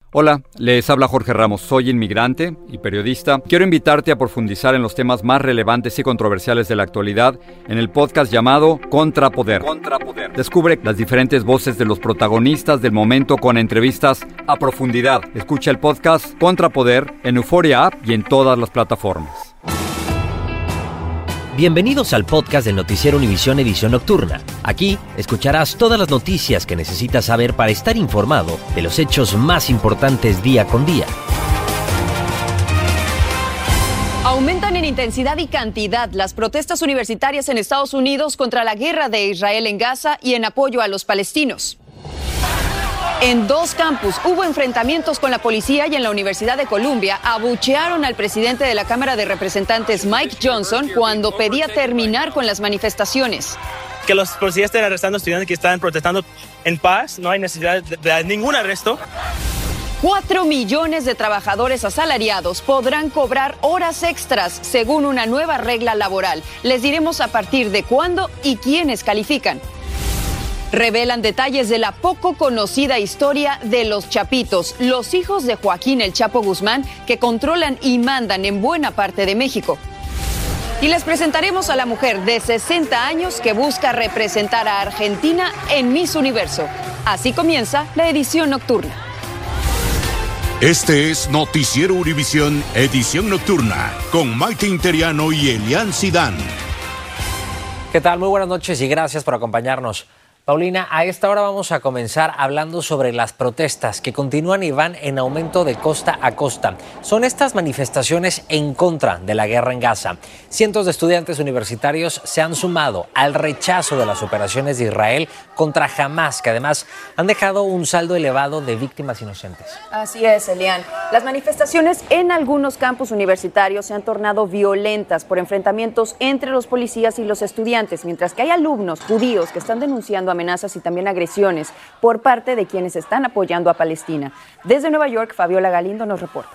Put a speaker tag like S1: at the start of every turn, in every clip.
S1: Hola, les habla Jorge Ramos, soy inmigrante y periodista. Quiero invitarte a profundizar en los temas más relevantes y controversiales de la actualidad en el podcast llamado Contrapoder. Descubre las diferentes voces de los protagonistas del momento con entrevistas a profundidad. Escucha el podcast Contrapoder en Euphoria App y en todas las plataformas.
S2: Bienvenidos al podcast del Noticiero Univisión Edición Nocturna. Aquí escucharás todas las noticias que necesitas saber para estar informado de los hechos más importantes día con día.
S3: Aumentan en intensidad y cantidad las protestas universitarias en Estados Unidos contra la guerra de Israel en Gaza y en apoyo a los palestinos. En dos campus hubo enfrentamientos con la policía y en la Universidad de Columbia abuchearon al presidente de la Cámara de Representantes, Mike Johnson, cuando pedía terminar con las manifestaciones.
S4: Que los policías estén arrestando estudiantes que están protestando en paz, no hay necesidad de ningún arresto.
S3: 4 millones de trabajadores asalariados podrán cobrar horas extras según una nueva regla laboral. Les diremos a partir de cuándo y quiénes califican. Revelan detalles de la poco conocida historia de los Chapitos, los hijos de Joaquín El Chapo Guzmán, que controlan y mandan en buena parte de México. Y les presentaremos a la mujer de 60 años que busca representar a Argentina en Miss Universo. Así comienza la edición nocturna.
S5: Este es Noticiero Univisión Edición Nocturna, con Maite Interiano y Elian Sidán.
S2: ¿Qué tal? Muy buenas noches y gracias por acompañarnos. Paulina, a esta hora vamos a comenzar hablando sobre las protestas que continúan y van en aumento de costa a costa. Son estas manifestaciones en contra de la guerra en Gaza. Cientos de estudiantes universitarios se han sumado al rechazo de las operaciones de Israel contra Hamás, que además han dejado un saldo elevado de víctimas inocentes.
S3: Así es, Elian. Las manifestaciones en algunos campus universitarios se han tornado violentas por enfrentamientos entre los policías y los estudiantes, mientras que hay alumnos judíos que están denunciando amenazas y también agresiones por parte de quienes están apoyando a Palestina. Desde Nueva York, Fabiola Galindo nos reporta.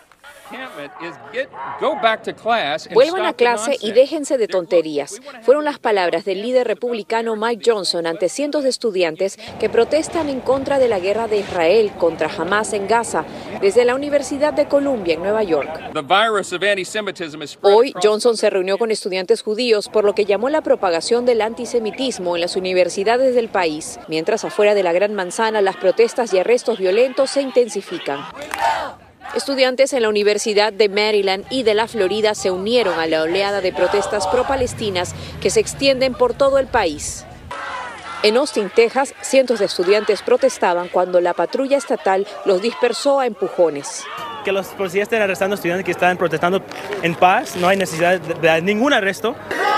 S6: Vuelvan a clase y déjense de tonterías. Fueron las palabras del líder republicano Mike Johnson ante cientos de estudiantes que protestan en contra de la guerra de Israel contra Hamás en Gaza, desde la Universidad de Columbia en Nueva York. Hoy, Johnson se reunió con estudiantes judíos por lo que llamó la propagación del antisemitismo en las universidades del país, mientras afuera de la Gran Manzana las protestas y arrestos violentos se intensifican. Estudiantes en la Universidad de Maryland y de la Florida se unieron a la oleada de protestas pro-palestinas que se extienden por todo el país. En Austin, Texas, cientos de estudiantes protestaban cuando la patrulla estatal los dispersó a empujones.
S4: Que los policías estén arrestando estudiantes que están protestando en paz, no hay necesidad de ningún arresto.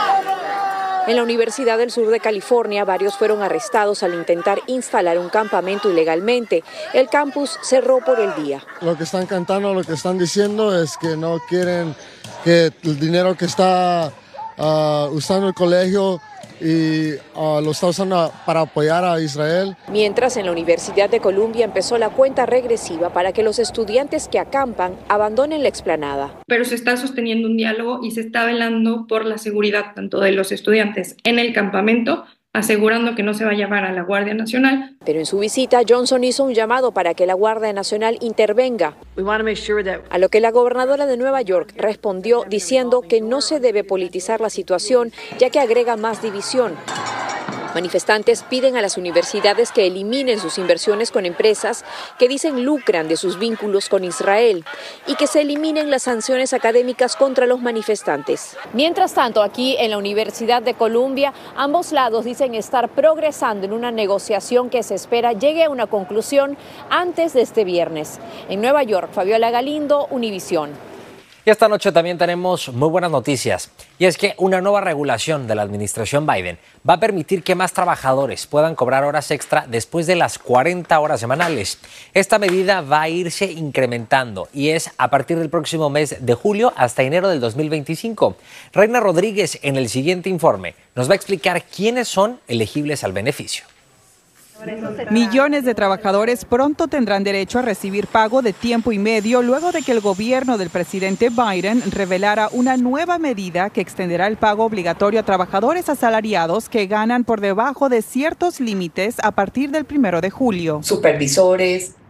S6: En la Universidad del Sur de California, varios fueron arrestados al intentar instalar un campamento ilegalmente. El campus cerró por el día.
S7: Lo que están cantando, lo que están diciendo es que no quieren que el dinero que está usando el colegio y lo está usando para apoyar a Israel.
S6: Mientras en la Universidad de Columbia empezó la cuenta regresiva para que los estudiantes que acampan abandonen la explanada.
S8: Pero se está sosteniendo un diálogo y se está velando por la seguridad tanto de los estudiantes en el campamento, asegurando que no se va a llevar a la Guardia Nacional.
S6: Pero en su visita, Johnson hizo un llamado para que la Guardia Nacional intervenga, a lo que la gobernadora de Nueva York respondió diciendo que no se debe politizar la situación, ya que agrega más división. Manifestantes piden a las universidades que eliminen sus inversiones con empresas que dicen lucran de sus vínculos con Israel y que se eliminen las sanciones académicas contra los manifestantes. Mientras tanto, aquí en la Universidad de Columbia, ambos lados dicen estar progresando en una negociación que se espera llegue a una conclusión antes de este viernes. En Nueva York, Fabiola Galindo, Univisión.
S2: Y esta noche también tenemos muy buenas noticias. Y es que una nueva regulación de la administración Biden va a permitir que más trabajadores puedan cobrar horas extra después de las 40 horas semanales. Esta medida va a irse incrementando y es a partir del próximo mes de julio hasta enero del 2025. Reina Rodríguez, en el siguiente informe, nos va a explicar quiénes son elegibles al beneficio.
S9: Millones de trabajadores pronto tendrán derecho a recibir pago de tiempo y medio luego de que el gobierno del presidente Biden revelara una nueva medida que extenderá el pago obligatorio a trabajadores asalariados que ganan por debajo de ciertos límites a partir del 1 de julio.
S10: Supervisores,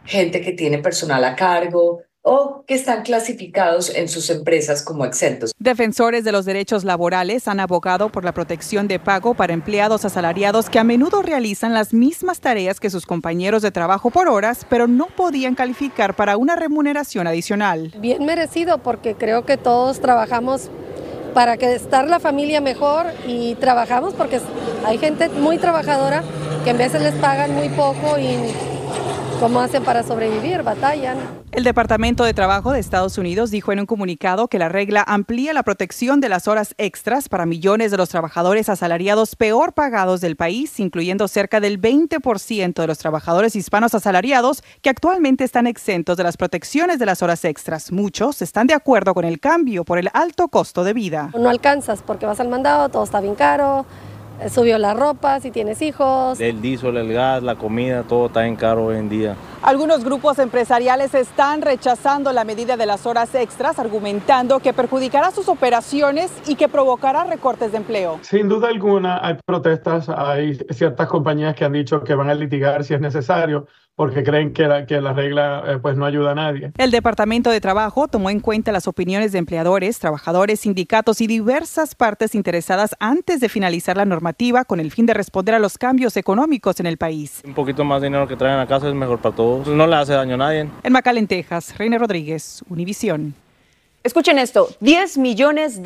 S10: gente que tiene personal a cargo o que están clasificados en sus empresas como exentos.
S9: Defensores de los derechos laborales han abogado por la protección de pago para empleados asalariados que a menudo realizan las mismas tareas que sus compañeros de trabajo por horas, pero no podían calificar para una remuneración adicional.
S11: Bien merecido, porque creo que todos trabajamos para que estar la familia mejor y trabajamos porque hay gente muy trabajadora que en veces les pagan muy poco y ¿cómo hacen para sobrevivir? Batallan.
S9: El Departamento de Trabajo de Estados Unidos dijo en un comunicado que la regla amplía la protección de las horas extras para millones de los trabajadores asalariados peor pagados del país, incluyendo cerca del 20% de los trabajadores hispanos asalariados que actualmente están exentos de las protecciones de las horas extras. Muchos están de acuerdo con el cambio por el alto costo de vida.
S11: No alcanzas porque vas al mandado, todo está bien caro. Subió la ropa, si tienes hijos.
S12: El diésel, el gas, la comida, todo está bien caro hoy en día.
S9: Algunos grupos empresariales están rechazando la medida de las horas extras, argumentando que perjudicará sus operaciones y que provocará recortes de empleo.
S13: Sin duda alguna hay protestas, hay ciertas compañías que han dicho que van a litigar si es necesario, porque creen que la regla pues no ayuda a nadie.
S9: El Departamento de Trabajo tomó en cuenta las opiniones de empleadores, trabajadores, sindicatos y diversas partes interesadas antes de finalizar la normativa con el fin de responder a los cambios económicos en el país.
S12: Un poquito más de dinero que traen a casa es mejor para todos. No le hace daño a nadie.
S9: En McAllen, Texas, Reina Rodríguez, Univisión.
S3: Escuchen esto, $10 millones.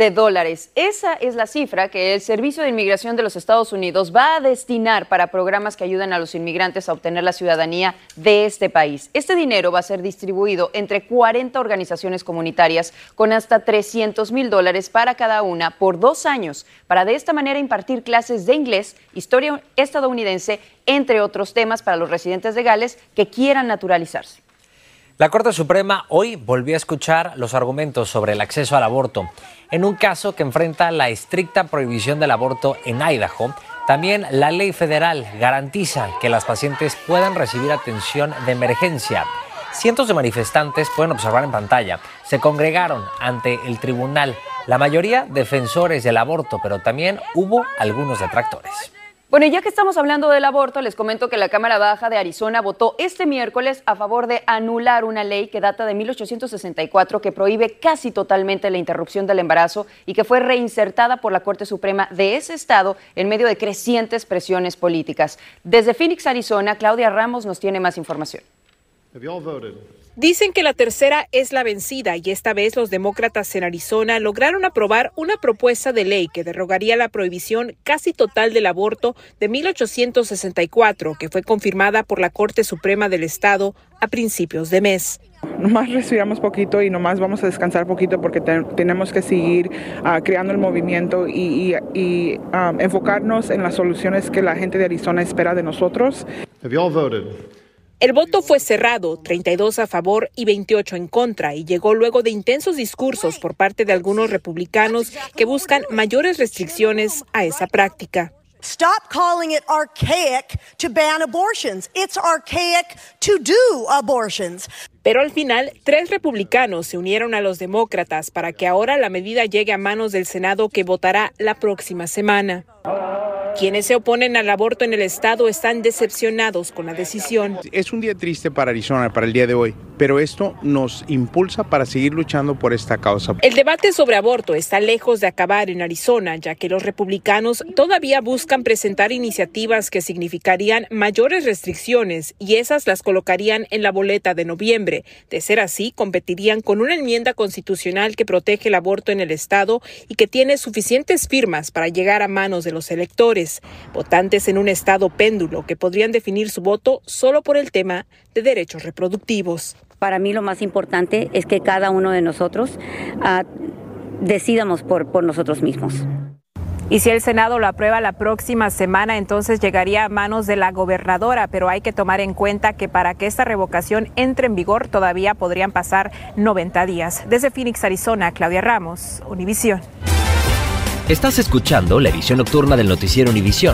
S3: Esa es la cifra que el Servicio de Inmigración de los Estados Unidos va a destinar para programas que ayuden a los inmigrantes a obtener la ciudadanía de este país. Este dinero va a ser distribuido entre 40 organizaciones comunitarias con hasta $300,000 para cada una por 2 años, para de esta manera impartir clases de inglés, historia estadounidense, entre otros temas para los residentes legales que quieran naturalizarse.
S2: La Corte Suprema hoy volvió a escuchar los argumentos sobre el acceso al aborto. En un caso que enfrenta la estricta prohibición del aborto en Idaho, también la ley federal garantiza que las pacientes puedan recibir atención de emergencia. Cientos de manifestantes, pueden observar en pantalla, se congregaron ante el tribunal, la mayoría defensores del aborto, pero también hubo algunos detractores.
S3: Bueno, y ya que estamos hablando del aborto, les comento que la Cámara Baja de Arizona votó este miércoles a favor de anular una ley que data de 1864 que prohíbe casi totalmente la interrupción del embarazo y que fue reinsertada por la Corte Suprema de ese estado en medio de crecientes presiones políticas. Desde Phoenix, Arizona, Claudia Ramos nos tiene más información.
S14: Dicen que la tercera es la vencida y esta vez los demócratas en Arizona lograron aprobar una propuesta de ley que derogaría la prohibición casi total del aborto de 1864, que fue confirmada por la Corte Suprema del Estado a principios de mes.
S15: Nomás respiramos poquito y nomás vamos a descansar poquito porque tenemos que seguir creando el movimiento y enfocarnos en las soluciones que la gente de Arizona espera de nosotros.
S14: El voto fue cerrado, 32 a favor y 28 en contra, y llegó luego de intensos discursos por parte de algunos republicanos que buscan mayores restricciones a esa práctica.
S16: Stop calling it archaic to ban abortions. It's archaic to do abortions.
S14: Pero al final, 3 republicanos se unieron a los demócratas para que ahora la medida llegue a manos del Senado, que votará la próxima semana. Quienes se oponen al aborto en el estado están decepcionados con la decisión.
S17: Es un día triste para Arizona, para el día de hoy, pero esto nos impulsa para seguir luchando por esta causa.
S14: El debate sobre aborto está lejos de acabar en Arizona, ya que los republicanos todavía buscan presentar iniciativas que significarían mayores restricciones y esas las colocarían en la boleta de noviembre. De ser así, competirían con una enmienda constitucional que protege el aborto en el estado y que tiene suficientes firmas para llegar a manos de los electores. Votantes en un estado péndulo que podrían definir su voto solo por el tema de derechos reproductivos.
S18: Para mí lo más importante es que cada uno de nosotros decidamos por nosotros mismos.
S19: Y si el Senado lo aprueba la próxima semana, entonces llegaría a manos de la gobernadora, pero hay que tomar en cuenta que para que esta revocación entre en vigor todavía podrían pasar 90 días. Desde Phoenix, Arizona, Claudia Ramos, Univisión.
S20: Estás escuchando la edición nocturna del noticiero Univisión.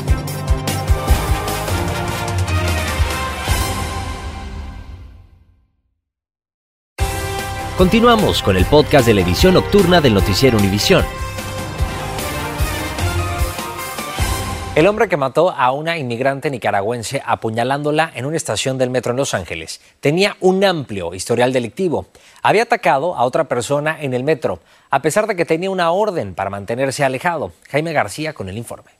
S20: Continuamos con el podcast de la edición nocturna del noticiero Univisión.
S2: El hombre que mató a una inmigrante nicaragüense apuñalándola en una estación del metro en Los Ángeles tenía un amplio historial delictivo. Había atacado a otra persona en el metro, a pesar de que tenía una orden para mantenerse alejado. Jaime García con el informe.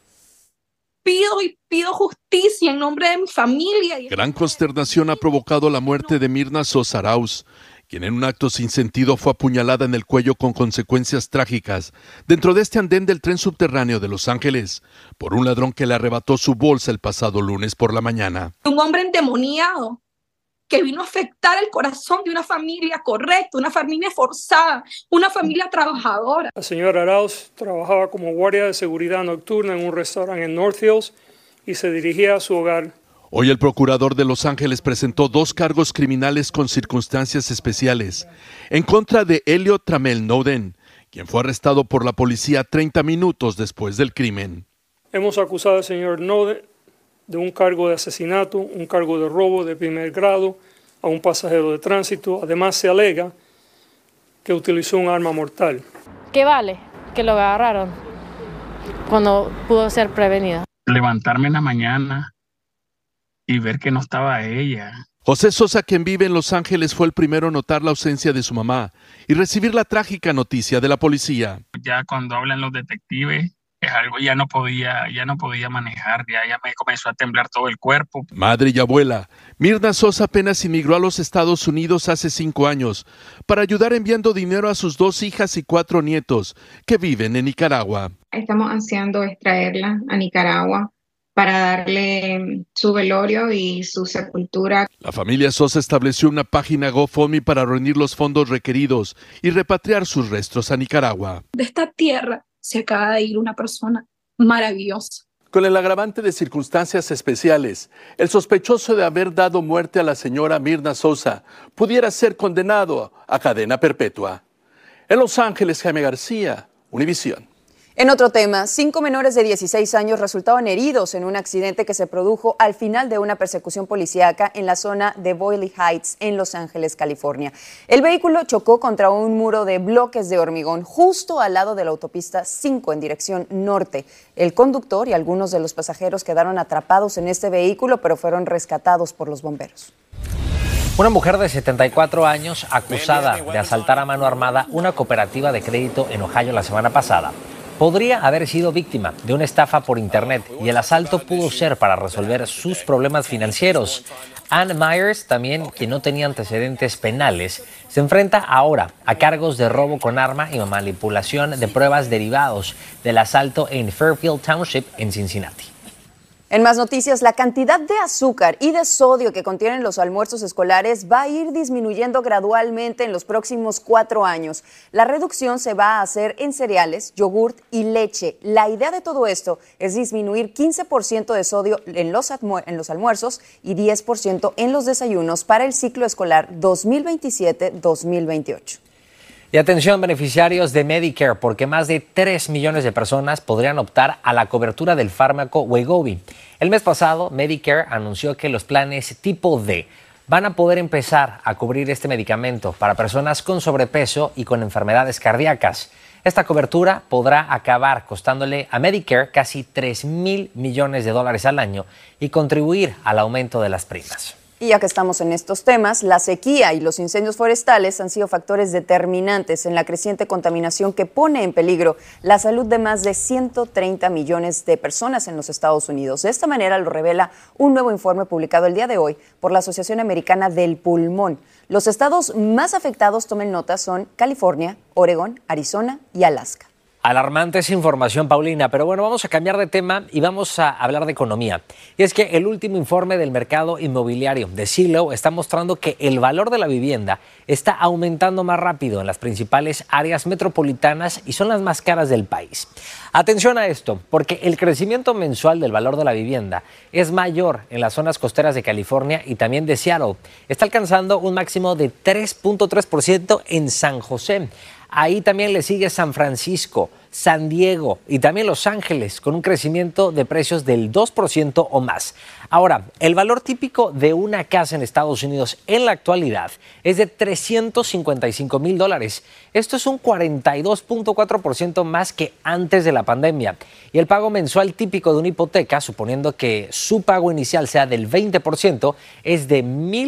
S21: Pido justicia en nombre de mi familia.
S22: Gran consternación ha provocado la muerte de Mirna Sosa Arauz, quien en un acto sin sentido fue apuñalada en el cuello con consecuencias trágicas dentro de este andén del tren subterráneo de Los Ángeles por un ladrón que le arrebató su bolsa el pasado lunes por la mañana.
S21: Un hombre endemoniado que vino a afectar el corazón de una familia correcta, una familia forzada, una familia trabajadora.
S23: La señora Arauz trabajaba como guardia de seguridad nocturna en un restaurante en North Hills y se dirigía a su hogar.
S22: Hoy el procurador de Los Ángeles presentó 2 cargos criminales con circunstancias especiales en contra de Elliot Tramel Noden, quien fue arrestado por la policía 30 minutos después del crimen.
S23: Hemos acusado al señor Noden de un cargo de asesinato, un cargo de robo de primer grado a un pasajero de tránsito. Además se alega que utilizó un arma mortal.
S24: ¿Qué vale que lo agarraron cuando pudo ser prevenido?
S25: Levantarme en la mañana y ver que no estaba ella.
S22: José Sosa, quien vive en Los Ángeles, fue el primero en notar la ausencia de su mamá y recibir la trágica noticia de la policía.
S25: Ya cuando hablan los detectives, es algo ya no podía manejar, ya me comenzó a temblar todo el cuerpo.
S22: Madre y abuela, Mirna Sosa apenas inmigró a los Estados Unidos hace 5 años para ayudar enviando dinero a sus 2 hijas y 4 nietos que viven en Nicaragua.
S26: Estamos ansiando extraerla a Nicaragua para darle su velorio y su sepultura.
S22: La familia Sosa estableció una página GoFundMe para reunir los fondos requeridos y repatriar sus restos a Nicaragua.
S21: De esta tierra se acaba de ir una persona maravillosa.
S22: Con el agravante de circunstancias especiales, el sospechoso de haber dado muerte a la señora Mirna Sosa pudiera ser condenado a cadena perpetua. En Los Ángeles, Jaime García, Univisión.
S3: En otro tema, 5 menores de 16 años resultaron heridos en un accidente que se produjo al final de una persecución policíaca en la zona de Boyle Heights, en Los Ángeles, California. El vehículo chocó contra un muro de bloques de hormigón justo al lado de la autopista 5 en dirección norte. El conductor y algunos de los pasajeros quedaron atrapados en este vehículo, pero fueron rescatados por los bomberos.
S2: Una mujer de 74 años acusada de asaltar a mano armada una cooperativa de crédito en Ohio la semana pasada podría haber sido víctima de una estafa por internet y el asalto pudo ser para resolver sus problemas financieros. Ann Myers, también quien no tenía antecedentes penales, se enfrenta ahora a cargos de robo con arma y manipulación de pruebas derivados del asalto en Fairfield Township en Cincinnati.
S3: En más noticias, la cantidad de azúcar y de sodio que contienen los almuerzos escolares va a ir disminuyendo gradualmente en los próximos 4 años. La reducción se va a hacer en cereales, yogurt y leche. La idea de todo esto es disminuir 15% de sodio en los almuerzos y 10% en los desayunos para el ciclo escolar 2027-2028.
S2: Y atención, beneficiarios de Medicare, porque más de 3 millones de personas podrían optar a la cobertura del fármaco Wegovy. El mes pasado, Medicare anunció que los planes tipo D van a poder empezar a cubrir este medicamento para personas con sobrepeso y con enfermedades cardíacas. Esta cobertura podrá acabar costándole a Medicare casi $3,000 millones al año y contribuir al aumento de las primas.
S3: Y ya que estamos en estos temas, la sequía y los incendios forestales han sido factores determinantes en la creciente contaminación que pone en peligro la salud de más de 130 millones de personas en los Estados Unidos. De esta manera lo revela un nuevo informe publicado el día de hoy por la Asociación Americana del Pulmón. Los estados más afectados, tomen nota, son California, Oregón, Arizona y Alaska.
S2: Alarmante esa información, Paulina, pero bueno, vamos a cambiar de tema y vamos a hablar de economía. Y es que el último informe del mercado inmobiliario de Zillow está mostrando que el valor de la vivienda está aumentando más rápido en las principales áreas metropolitanas y son las más caras del país. Atención a esto, porque el crecimiento mensual del valor de la vivienda es mayor en las zonas costeras de California y también de Seattle. Está alcanzando un máximo de 3.3% en San José. Ahí también le sigue San Francisco, San Diego y también Los Ángeles, con un crecimiento de precios del 2% o más. Ahora, el valor típico de una casa en Estados Unidos en la actualidad es de $355,000. Esto es un 42.4% más que antes de la pandemia. Y el pago mensual típico de una hipoteca, suponiendo que su pago inicial sea del 20%, es de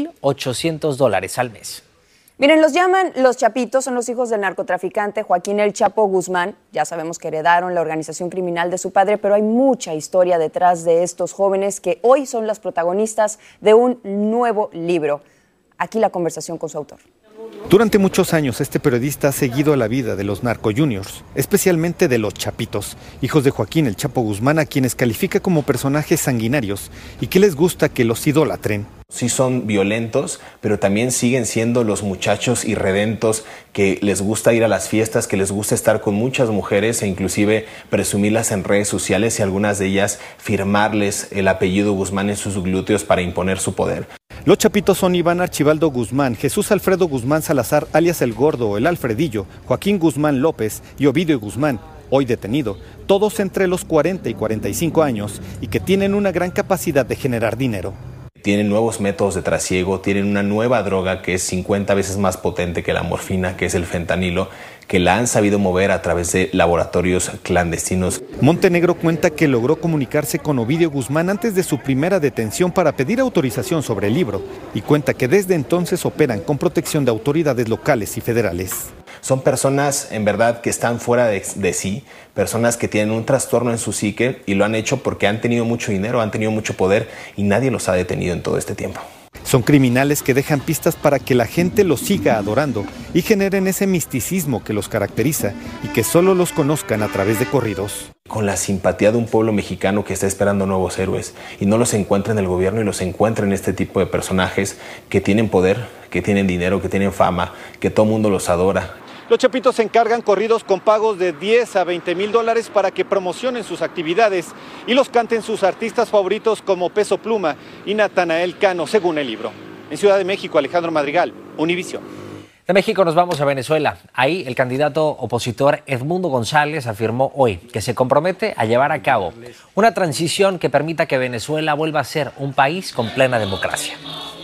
S2: $1,800 al mes.
S3: Miren, los llaman los Chapitos, son los hijos del narcotraficante Joaquín El Chapo Guzmán. Ya sabemos que heredaron la organización criminal de su padre, pero hay mucha historia detrás de estos jóvenes que hoy son las protagonistas de un nuevo libro. Aquí la conversación con su autor.
S1: Durante muchos años, este periodista ha seguido la vida de los narco juniors, especialmente de los Chapitos, hijos de Joaquín El Chapo Guzmán, a quienes califica como personajes sanguinarios y que les gusta que los idolatren.
S4: Sí son violentos, pero también siguen siendo los muchachos irredentos que les gusta ir a las fiestas, que les gusta estar con muchas mujeres e inclusive presumirlas en redes sociales y algunas de ellas firmarles el apellido Guzmán en sus glúteos para imponer su poder.
S1: Los Chapitos son Iván Archibaldo Guzmán, Jesús Alfredo Guzmán Salazar, alias El Gordo o El Alfredillo, Joaquín Guzmán López y Ovidio Guzmán, hoy detenido, todos entre los 40 y 45 años y que tienen una gran capacidad de generar dinero.
S4: Tienen nuevos métodos de trasiego, tienen una nueva droga que es 50 veces más potente que la morfina, que es el fentanilo, que la han sabido mover a través de laboratorios clandestinos.
S1: Montenegro cuenta que logró comunicarse con Ovidio Guzmán antes de su primera detención para pedir autorización sobre el libro y cuenta que desde entonces operan con protección de autoridades locales y federales.
S4: Son personas en verdad que están fuera de sí, personas que tienen un trastorno en su psique y lo han hecho porque han tenido mucho dinero, han tenido mucho poder y nadie los ha detenido en todo este tiempo.
S1: Son criminales que dejan pistas para que la gente los siga adorando y generen ese misticismo que los caracteriza y que solo los conozcan a través de corridos.
S4: Con la simpatía de un pueblo mexicano que está esperando nuevos héroes y no los encuentra en el gobierno y los encuentra en este tipo de personajes que tienen poder, que tienen dinero, que tienen fama, que todo el mundo los adora.
S1: Los Chapitos se encargan corridos con pagos de $10 a $20,000 para que promocionen sus actividades y los canten sus artistas favoritos como Peso Pluma y Natanael Cano, según el libro. En Ciudad de México, Alejandro Madrigal, Univisión.
S2: De México nos vamos a Venezuela. Ahí el candidato opositor Edmundo González afirmó hoy que se compromete a llevar a cabo una transición que permita que Venezuela vuelva a ser un país con plena democracia.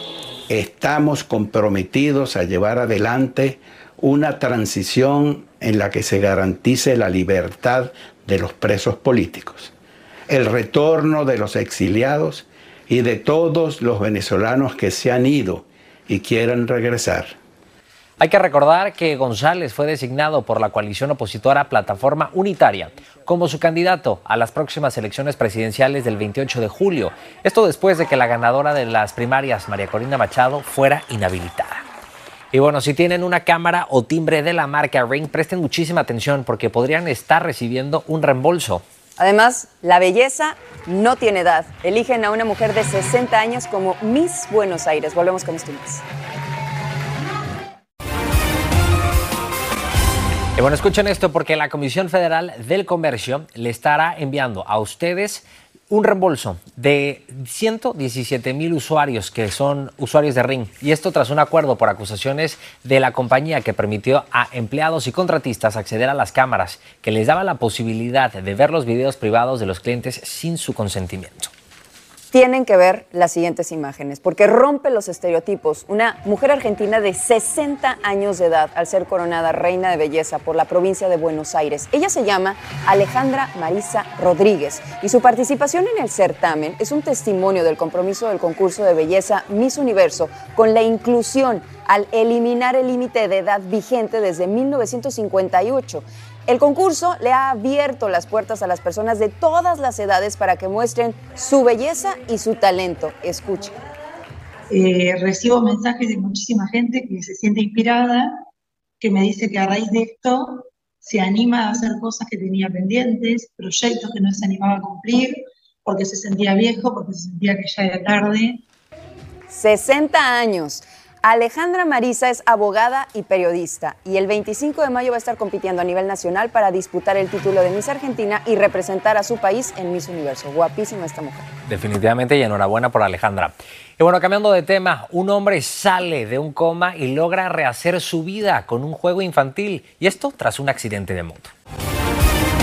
S5: Estamos comprometidos a llevar adelante una transición en la que se garantice la libertad de los presos políticos, el retorno de los exiliados y de todos los venezolanos que se han ido y quieran regresar.
S2: Hay que recordar que González fue designado por la coalición opositora Plataforma Unitaria como su candidato a las próximas elecciones presidenciales del 28 de julio. Esto después de que la ganadora de las primarias, María Corina Machado, fuera inhabilitada. Y bueno, si tienen una cámara o timbre de la marca Ring, presten muchísima atención porque podrían estar recibiendo un reembolso.
S3: Además, la belleza no tiene edad. Eligen a una mujer de 60 años como Miss Buenos Aires. Volvemos con esto y más.
S2: Y bueno, escuchen esto porque la Comisión Federal del Comercio le estará enviando a ustedes un reembolso de 117,000 usuarios que son usuarios de Ring. Y esto tras un acuerdo por acusaciones de la compañía que permitió a empleados y contratistas acceder a las cámaras que les daba la posibilidad de ver los videos privados de los clientes sin su consentimiento.
S3: Tienen que ver las siguientes imágenes, porque rompe los estereotipos. Una mujer argentina de 60 años de edad, al ser coronada reina de belleza por la provincia de Buenos Aires. Ella se llama Alejandra Marisa Rodríguez y su participación en el certamen es un testimonio del compromiso del concurso de belleza Miss Universo con la inclusión al eliminar el límite de edad vigente desde 1958. El concurso le ha abierto las puertas a las personas de todas las edades para que muestren su belleza y su talento. Escuchen.
S6: Recibo mensajes de muchísima gente que se siente inspirada, que me dice que a raíz de esto se anima a hacer cosas que tenía pendientes, proyectos que no se animaba a cumplir, porque se sentía viejo, porque se sentía que ya era tarde.
S3: 60 años. Alejandra Marisa es abogada y periodista y el 25 de mayo va a estar compitiendo a nivel nacional para disputar el título de Miss Argentina y representar a su país en Miss Universo. Guapísima esta mujer.
S2: Definitivamente y enhorabuena por Alejandra. Y bueno, cambiando de tema, un hombre sale de un coma y logra rehacer su vida con un juego infantil y esto tras un accidente de moto.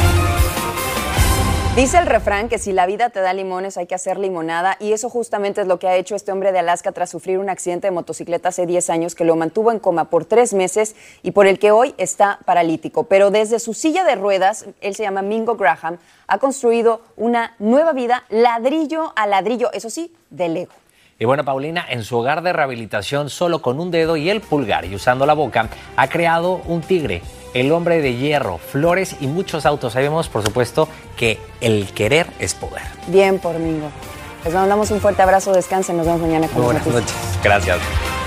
S3: Dice el refrán que si la vida te da limones hay que hacer limonada, y eso justamente es lo que ha hecho este hombre de Alaska tras sufrir un accidente de motocicleta hace 10 años que lo mantuvo en coma por 3 meses y por el que hoy está paralítico. Pero desde su silla de ruedas, él se llama Mingo Graham, ha construido una nueva vida ladrillo a ladrillo, eso sí, de Lego.
S2: Y bueno, Paulina, en su hogar de rehabilitación, solo con un dedo y el pulgar y usando la boca, ha creado un tigre, el hombre de hierro, flores y muchos autos. Sabemos, por supuesto, que el querer es poder.
S3: Bien por Mingo. Les mandamos un fuerte abrazo, descansen, nos vemos mañana con
S2: Buenas noches. Gracias.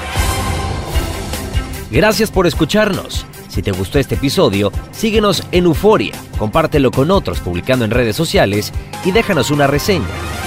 S20: Gracias por escucharnos. Si te gustó este episodio, síguenos en Euforia, compártelo con otros publicando en redes sociales y déjanos una reseña.